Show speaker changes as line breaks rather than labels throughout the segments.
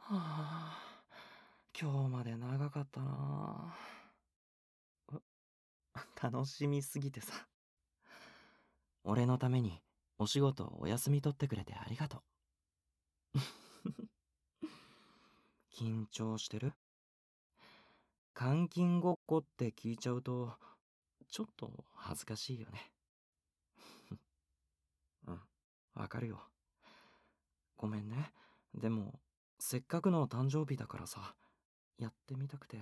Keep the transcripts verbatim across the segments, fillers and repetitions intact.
はあ、今日まで長かったな。う楽しみすぎてさ。俺のためにお仕事をお休み取ってくれてありがとう。緊張してる？監禁ごっこって聞いちゃうと、ちょっと恥ずかしいよね。うん、わかるよ。ごめんね。でも、せっかくの誕生日だからさ、やってみたくて。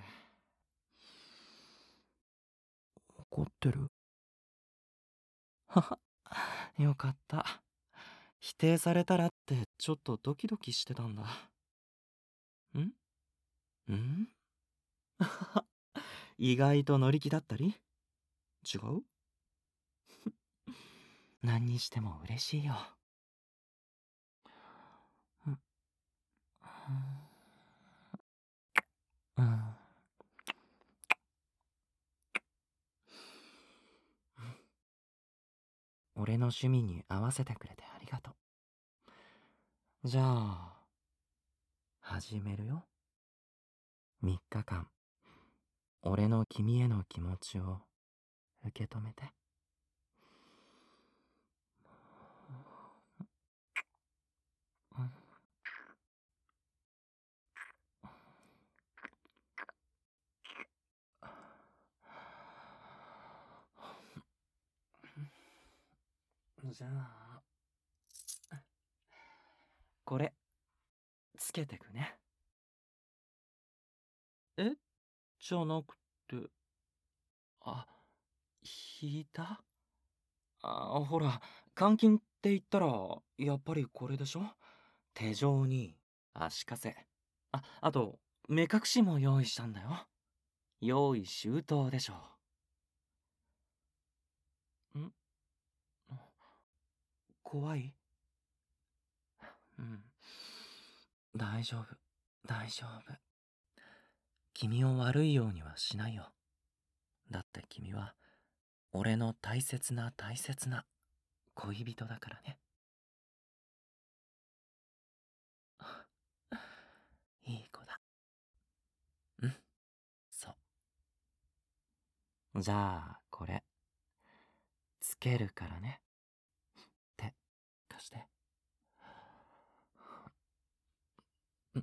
怒ってる？はは、よかった。否定されたらってちょっとドキドキしてたんだ。んん意外と乗り気だったり？違う？何にしても嬉しいよ。うん、うん、俺の趣味に合わせてくれてありがとう。じゃあ、始めるよ。みっかかん、俺の君への気持ちを受け止めて。うん、じゃあ、これ、つけてくね。えじゃなくて、あ、引いた？あ、ほら、監禁って言ったら、やっぱりこれでしょ？手錠に、足かせ。あ、あと、目隠しも用意したんだよ。用意周到でしょ？ん怖い？うん。大丈夫、大丈夫。君を悪いようにはしないよ。だって君は、俺の大切な大切な恋人だからね。いい子だ。うん、そう。じゃあ、これ、つけるからね。手、貸して。うん、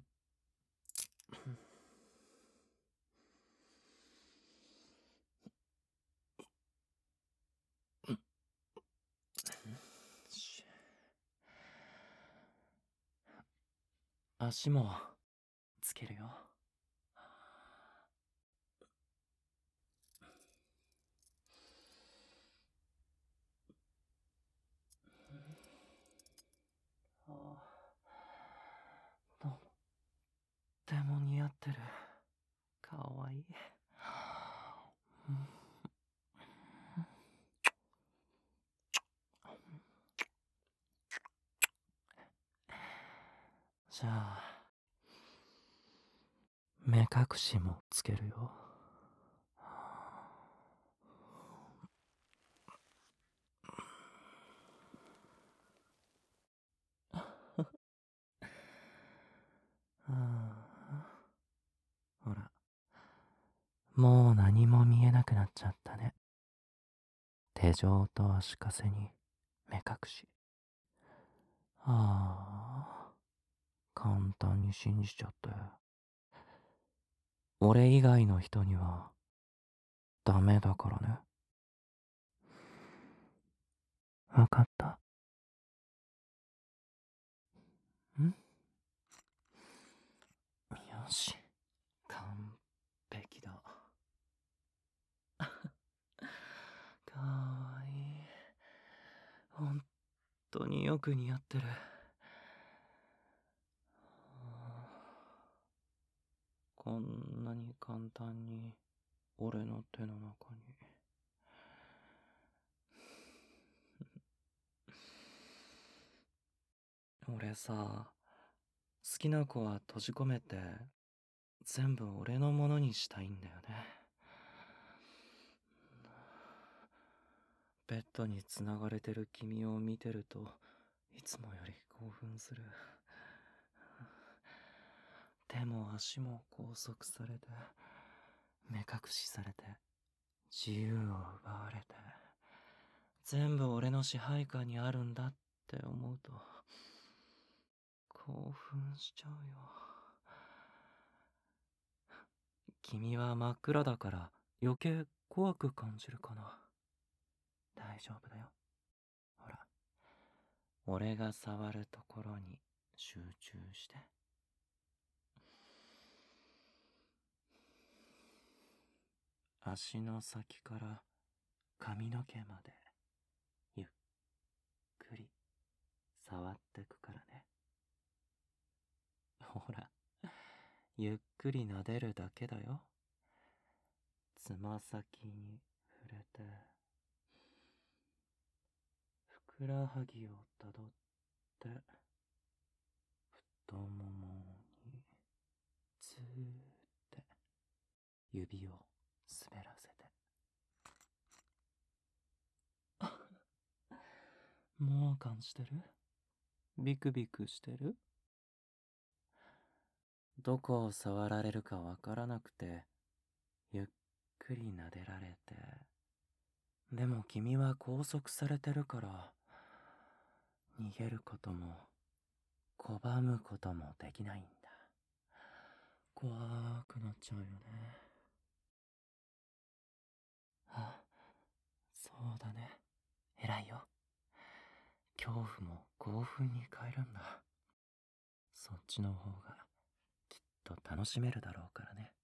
うん、し足も、つけるよ。あとっても似合ってる。かわいい。じゃあ、目隠しもつけるよ。ほら、もう何も見えなくなっちゃったね。手錠と足かせに目隠し。ああ、簡単に信じちゃって。俺以外の人にはダメだからね。わかった。んよし、完璧だ。かわいい。本当によく似合ってる。こんなに簡単に俺の手の中に。俺さ、好きな子は閉じ込めて全部俺のものにしたいんだよね。ベッドに繋がれてる君を見てるといつもより興奮する。 手も足も拘束されて、目隠しされて、自由を奪われて、全部俺の支配下にあるんだって思うと、興奮しちゃうよ。君は真っ暗だから余計怖く感じるかな。大丈夫だよ。ほら、俺が触るところに集中して。足の先から髪の毛までゆっくり触ってくからね。ほら、ゆっくり撫でるだけだよ。つま先に触れて、ふくらはぎをたどって太ももにずーって指を滑らせて。もう感じてる？ビクビクしてる？どこを触られるかわからなくて、ゆっくり撫でられて。でも君は拘束されてるから、逃げることも、拒むこともできないんだ。怖くなっちゃうよね。あ、そうだね。偉いよ。恐怖も興奮に変えるんだ。そっちの方がきっと楽しめるだろうからね。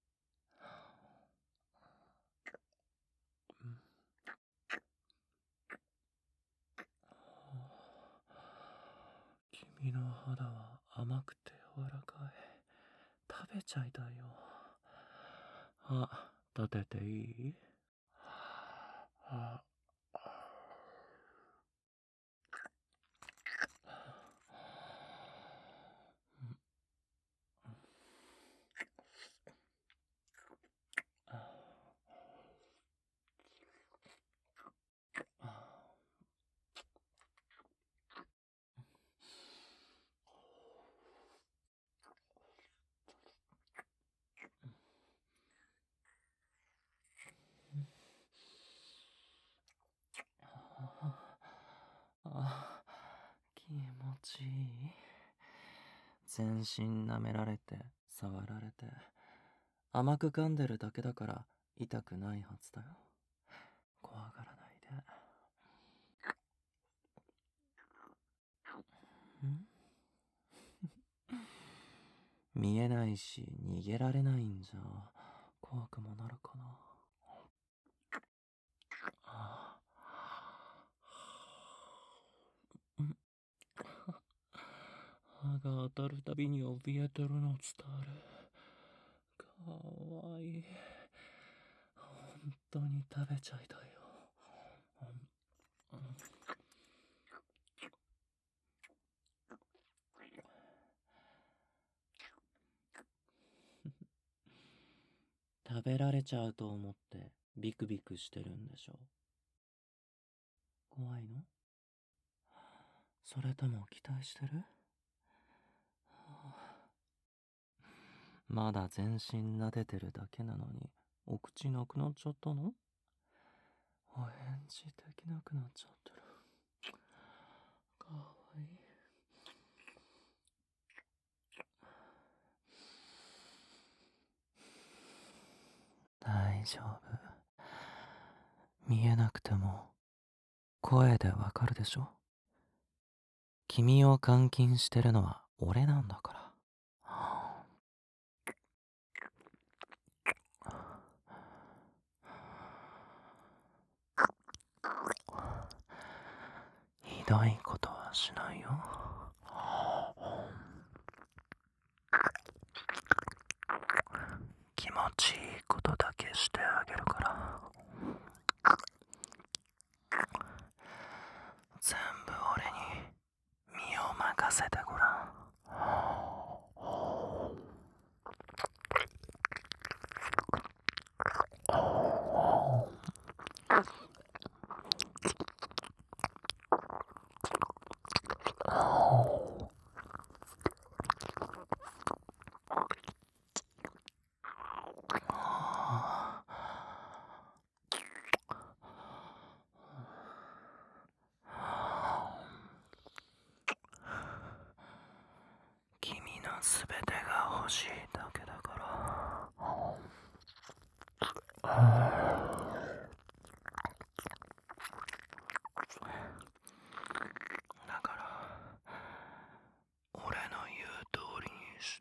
君の肌は甘くて柔らかい。食べちゃいたいよ。あ、立てていい？あ、あ、気持ちいい。全身舐められて、触られて、甘く噛んでるだけだから痛くないはずだよ。怖がらないで。ん見えないし逃げられないんじゃ怖くもなるかな。ああ、ん歯が当たるたびに怯えてるの伝わる。かわいい。本当に食べちゃいたいよ。食べられちゃうと思ってビクビクしてるんでしょ。怖いの？それとも期待してる？まだ全身撫でてるだけなのにお口なくなっちゃったの？お返事できなくなっちゃってる。かわいい。大丈夫。見えなくても声でわかるでしょ。君を監禁してるのは俺なんだから。ひどいことはしないよ。気持ちいいことだけしてあげるから。全部俺に身を任せてごらん。 全てが欲しいだけだから。だから俺の言う通りにして。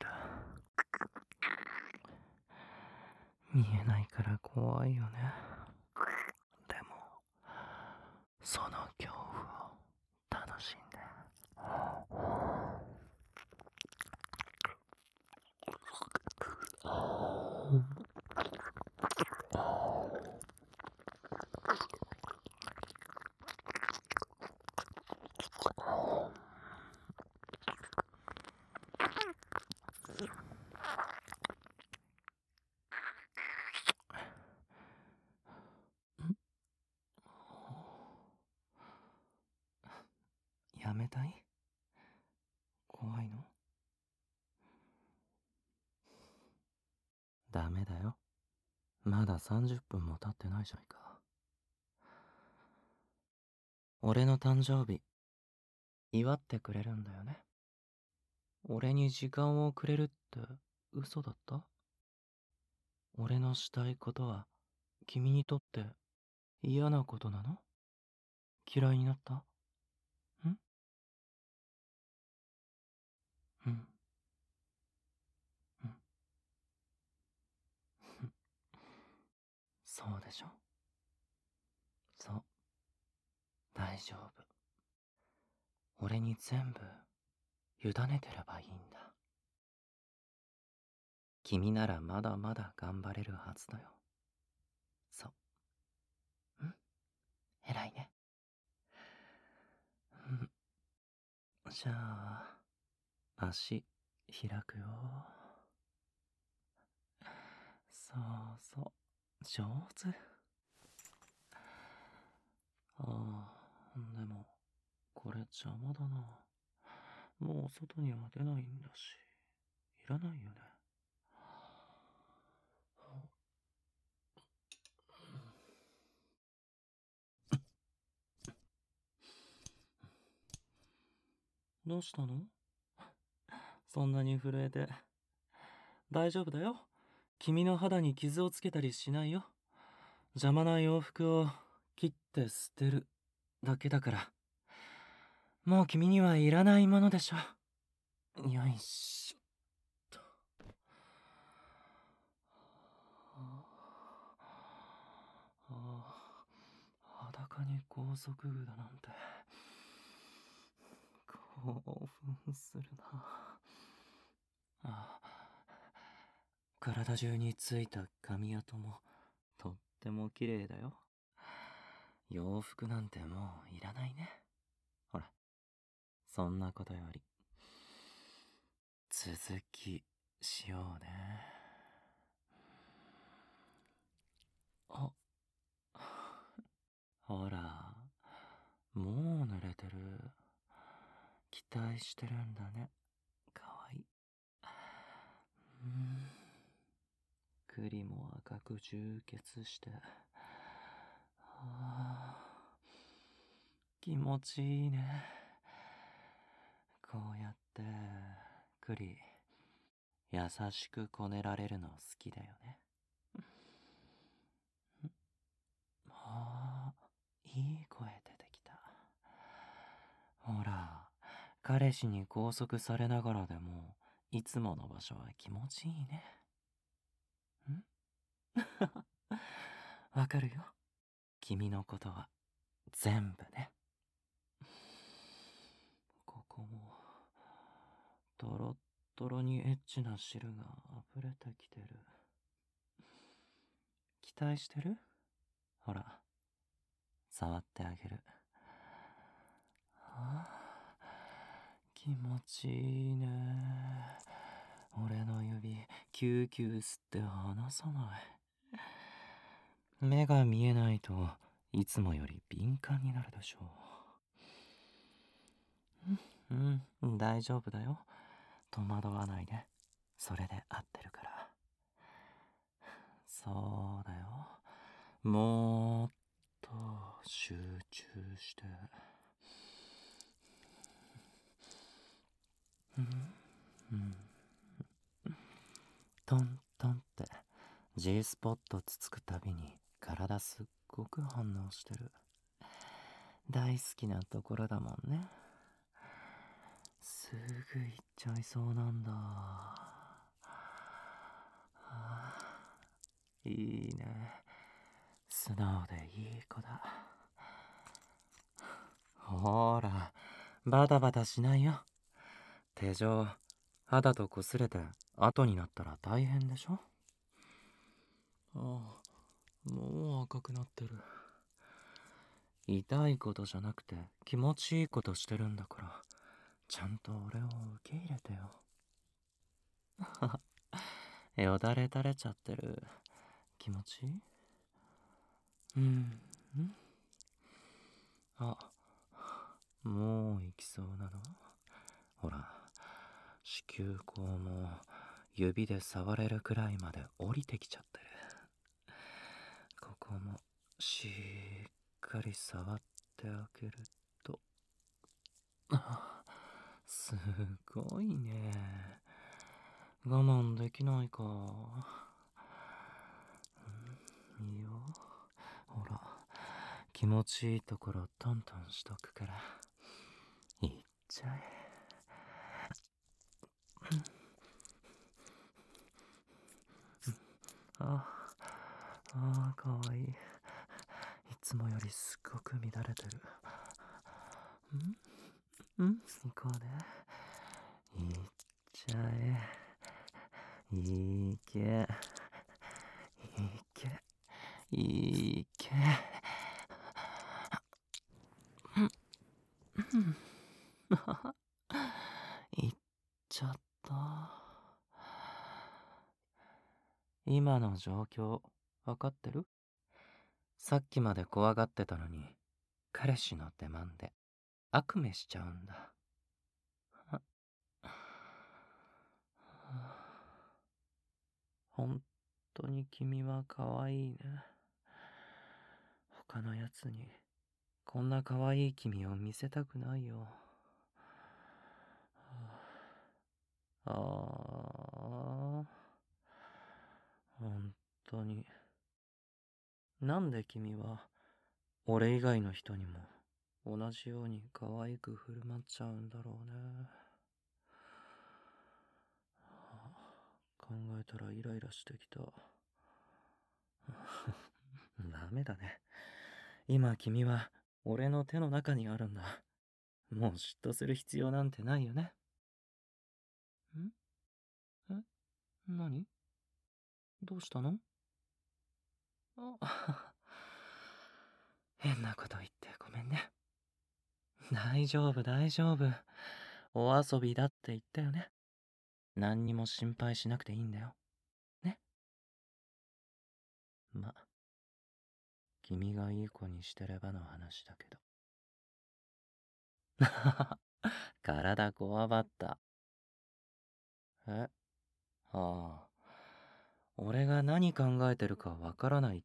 見えないから怖いよね。でもその恐怖を楽しんで。やめたい？怖いの？ダメだよ。まださんじゅっぷんも経ってないじゃないか。俺の誕生日祝ってくれるんだよね。俺に時間をくれるって嘘だった？俺のしたいことは君にとって嫌なことなの？嫌いになった？ん？うん。うん。そうでしょ？そう。大丈夫。俺に全部委ねてればいいんだ。君ならまだまだ頑張れるはずだよ。そう。ん？偉いね。うん。じゃあ足開くよ。そうそう、上手。ああ、でもこれ邪魔だな。もう外には出ないんだし、いらないよね。どうしたの？そんなに震えて。大丈夫だよ。君の肌に傷をつけたりしないよ。邪魔な洋服を切って捨てるだけだから。もう君にはいらないものでしょ。よいしょっと。ああ、裸に高速具だなんて興奮するな。ああ、体中についた髪跡もとっても綺麗だよ。洋服なんてもういらないね。ほら、そんなことより続きしようね。あ、ほら、もう濡れてる。期待してるんだね。かわいい。うん。栗も赤く充血して。はあ、気持ちいいね。こうやって栗優しくこねられるの好きだよね。ああ、いい声出てきた。ほら、彼氏に拘束されながらでもいつもの場所は気持ちいいね。ん？わかるよ。君のことは全部ね。ここもトロットロにエッチな汁が溢れてきてる。期待してる？ほら、触ってあげる。ああ、気持ちいいね。俺の指キューキュー吸って離さない。目が見えないといつもより敏感になるでしょう。うん、うん、大丈夫だよ。戸惑わないで。それで合ってるから。そうだよ。もっと集中して。うん、うん。 G スポットつつくたびに体すっごく反応してる。大好きなところだもんね。すぐ行っちゃいそうなんだ。はあ、いいね。素直でいい子だ。ほーら、バタバタしないよ。手錠、肌と擦れて後になったら大変でしょ。ああ、もう赤くなってる。痛いことじゃなくて気持ちいいことしてるんだから、ちゃんと俺を受け入れてよ。よだれ垂れちゃってる。気持ちいい？うん。あ、もう行きそうなの？ほら、子宮口も指で触れるくらいまで降りてきちゃってる。ここもしっかり触ってあげると。すごいね。我慢できないか。いいよ。ほら、気持ちいいところトントンしとくから。いっちゃえ。ああ、かわいい。いつもよりすっごく乱れてる。んん行こうね。いっちゃえ。いけ。いけ。いけ。行っちゃった。今の状況、わかってる？さっきまで怖がってたのに、彼氏の出番で悪夢しちゃうんだ。本当に君は可愛いね。他のやつにこんな可愛い君を見せたくないよ。ああ、本当に。なんで君は俺以外の人にも同じように可愛く振る舞っちゃうんだろうね。考えたらイライラしてきた。ダメだね。今君は俺の手の中にあるんだ。もう嫉妬する必要なんてないよね。ん？え？何？どうしたの？あ変なこと言ってごめんね。大丈夫大丈夫。お遊びだって言ったよね。何にも心配しなくていいんだよ。ね。ま、君がいい子にしてればの話だけど。体こわばった。え？ああ。俺が何考えてるかわからないって？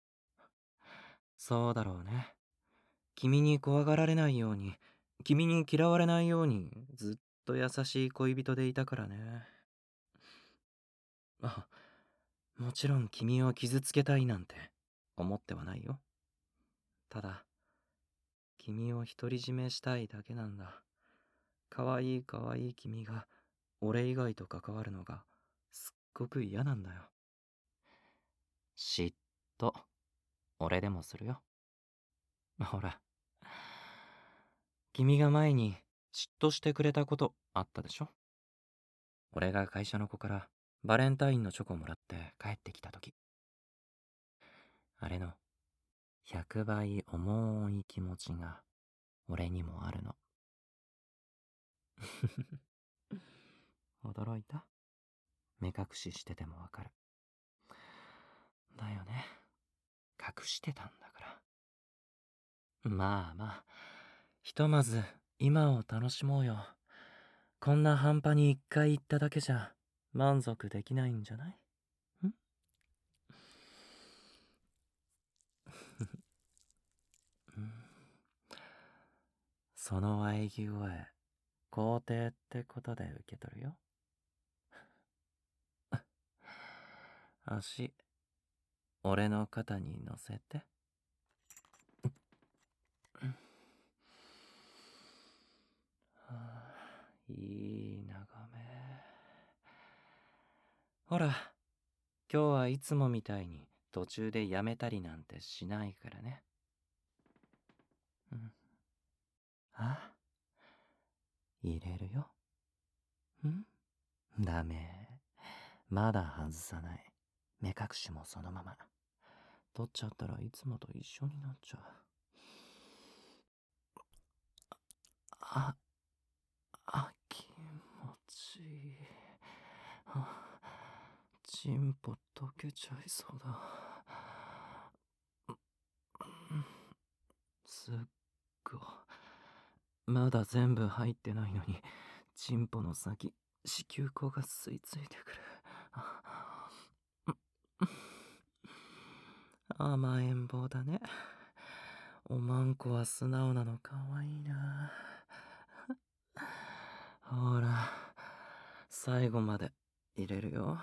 そうだろうね。君に怖がられないように、君に嫌われないように、ずっと優しい恋人でいたからね。あ、もちろん君を傷つけたいなんて思ってはないよ。ただ、君を独り占めしたいだけなんだ。かわいいかわいい君が俺以外と関わるのがすっごく嫌なんだよ。嫉妬、俺でもするよ。ほら、君が前に嫉妬してくれたことあったでしょ？俺が会社の子からバレンタインのチョコもらって帰ってきた時、あれのひゃくばい重い気持ちが俺にもあるの。驚いた？目隠ししててもわかる。だよね。隠してたんだから。まあまあ、ひとまず今を楽しもうよ。こんな半端に一回言っただけじゃ満足できないんじゃない？ん？その喘ぎ声、肯定ってことで受け取るよ。 足、俺の肩に乗せて。はあ、いい眺め。ほら、今日はいつもみたいに途中でやめたりなんてしないからね。うん。あ、入れるよ。んダメ。まだ外さない。目隠しもそのまま。取っちゃったらいつもと一緒になっちゃう。あ、あ、気持ちいい。あ、チンポ溶けちゃいそうだ。すっご。まだ全部入ってないのに、チンポの先、子宮口が吸い付いてくる。甘えん坊だね。おまんこは素直なのかわいいな。ほら、最後まで入れるよ。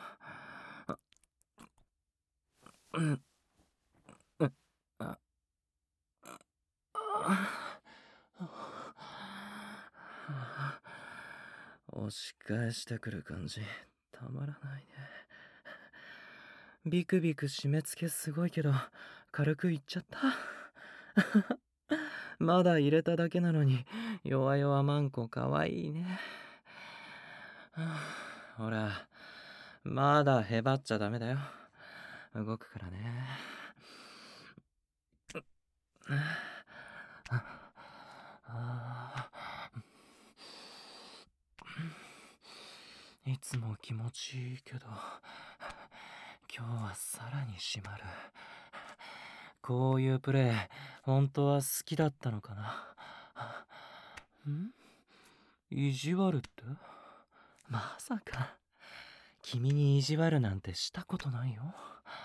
うん、うん、あ、押し返してくる感じ、たまらないね。ビクビク締め付けすごいけど、軽くいっちゃった。まだ入れただけなのに、弱々マンコかわいいね。ほら、まだへばっちゃダメだよ。動くからね。いつも気持ちいいけど、今日はさらに締まる。こういうプレイ、本当は好きだったのかな。ん？意地悪って？まさか、君に意地悪なんてしたことないよ。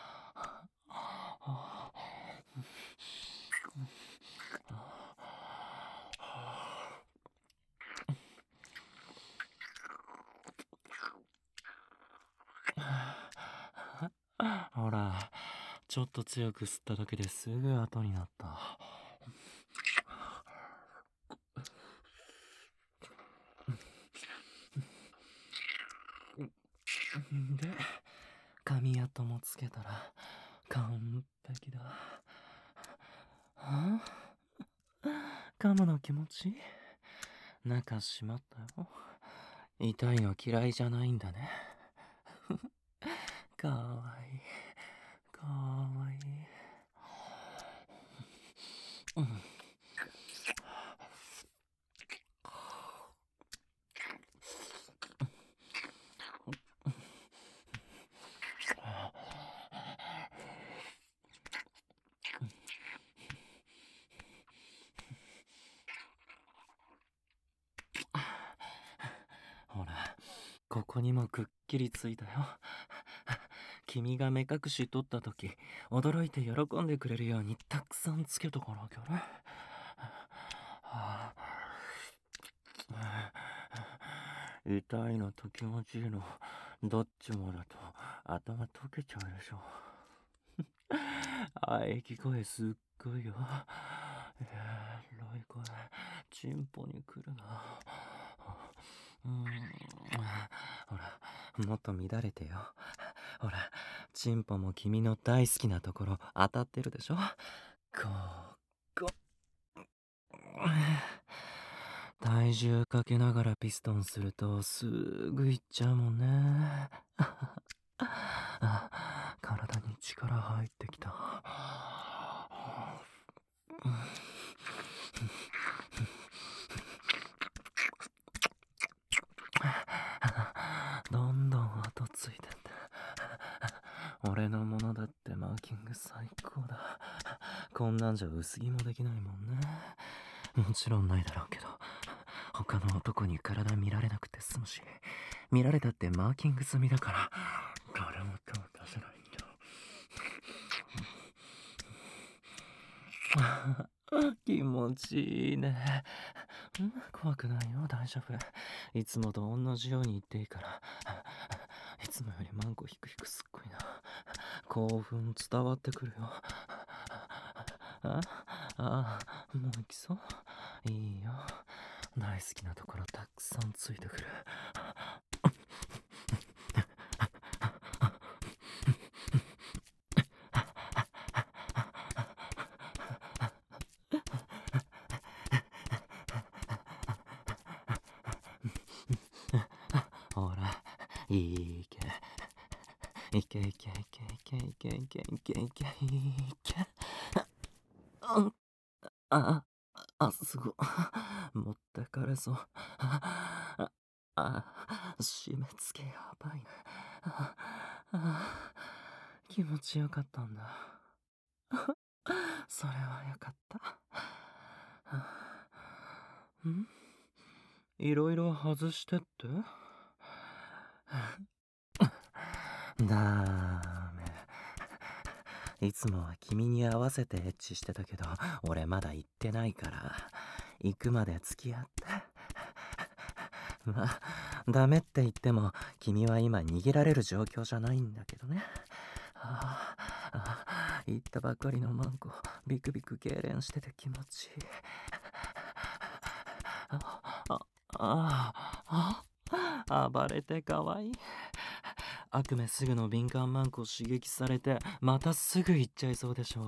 ほら、ちょっと強く吸っただけですぐ後になった。で、髪跡もつけたら完璧だ。はあ、噛むの気持ちいい？中しまったよ。痛いの嫌いじゃないんだね。かわいい、かわいい。うん、ほら、ここにもくっきりついたよ。君が目隠し取った時、驚いて喜んでくれるようにたくさんつけとかなきゃね。はあ、痛いのと気持ちいいの、どっちもだと頭溶けちゃうでしょ。喘ぎ声すっごいよ。えらい声、チンポに来るな。うーん、ほら、もっと乱れてよ。ほら、チンポも君の大好きなところ当たってるでしょ。こう、こう。体重かけながらピストンするとすぐいっちゃうもんね。体に力入ってきた。どんどん後ついてって。俺のものだってマーキング最高だ。こんなんじゃ薄着もできないもんね。もちろんないだろうけど、他の男に体見られなくて済むし、見られたってマーキング済みだから、誰も手を出せないんだ。気持ちいいね。ん怖くないよ、大丈夫。いつもと同じように言っていいから。いつもよりマンコヒクヒクすっごいな。 興奮伝わってくるよ。ああ、もう行きそう。いいよ。大好きなところたくさんついてくる。ほら、いけ。いけいけいけいけいけいけいけいけいけ。あ、あ、あ、すご。持ってかれそう。あ、あ、締め付けやばいね。あ、あ、気持ちよかったんだ。それはよかった。んいろいろ外してってダメ。いつもは君に合わせてエッチしてたけど、俺まだ行ってないから、行くまで付き合って。まあ、ダメって言っても、君は今逃げられる状況じゃないんだけどね。ああ、行ったばっかりのマンコ、ビクビク痙攣してて気持ちいい。あ、あ、あ、あ、暴れてかわいい。悪夢すぐの敏感マンコ刺激されて、またすぐ行っちゃいそうでしょう。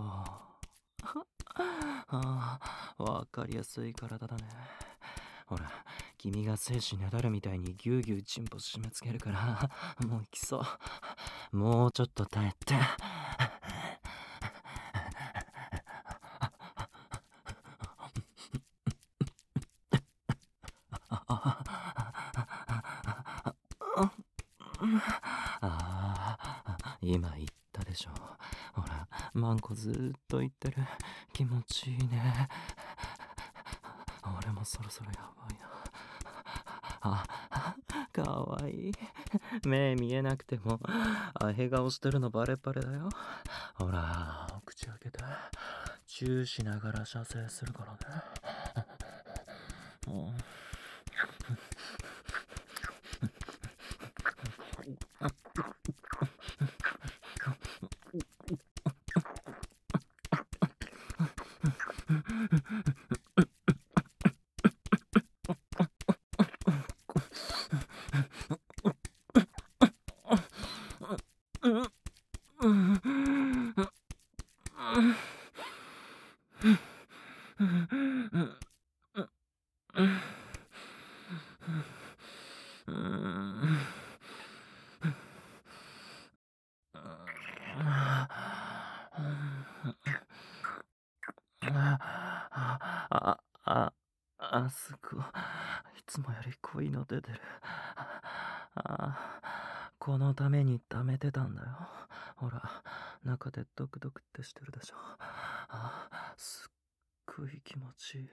ああ、わかりやすい体だね。ほら、君が精子ねだるみたいにぎゅうぎゅうチンポ締め付けるから、もう行きそう。もうちょっと耐えて。ああ、今言ったでしょ。ほら、マンコずーっと言ってる。気持ちいいね。俺もそろそろやばいな。あ、かわいい。目見えなくても、あへ顔してるのバレバレだよ。ほら、口開けて。チューしながら射精するからね。うん。あ、あ、あ、すごい。いつもより濃いの出てる。あ、このために貯めてたんだよ。ほら、中でドクドクってしてるでしょ。あ、すっごい気持ちいい。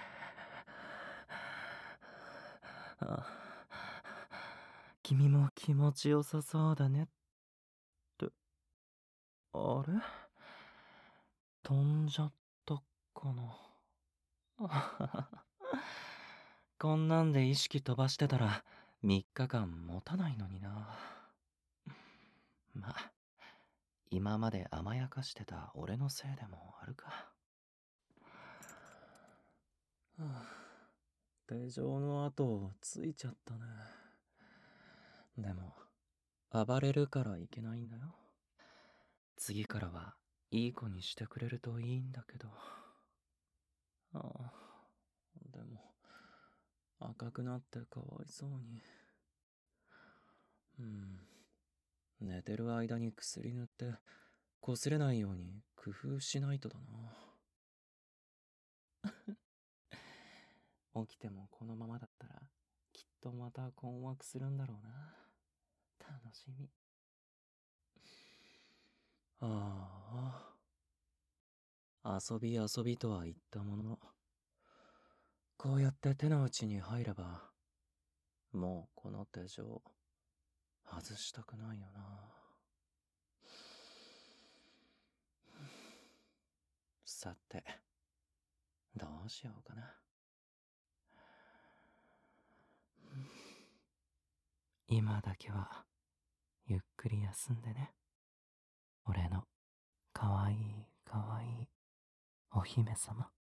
あ、君も気持ちよさそうだねって。あれ飛んじゃったかな。こんなんで意識飛ばしてたらみっかかん持たないのにな。まあ、今まで甘やかしてた俺のせいでもあるか。はあ、手錠の跡ついちゃったね。でも、暴れるからいけないんだよ。次からはいい子にしてくれるといいんだけど。ああ、でも、赤くなってかわいそうに。うん。寝てる間に薬塗って擦れないように工夫しないとだな。起きてもこのままだったらきっとまた困惑するんだろうな。楽しみ。ああ、遊び遊びとは言ったものの、こうやって手の内に入れば、もうこの手錠外したくないよな。さて、どうしようかな。今だけはゆっくり休んでね。 俺のかわいいかわいいお姫様。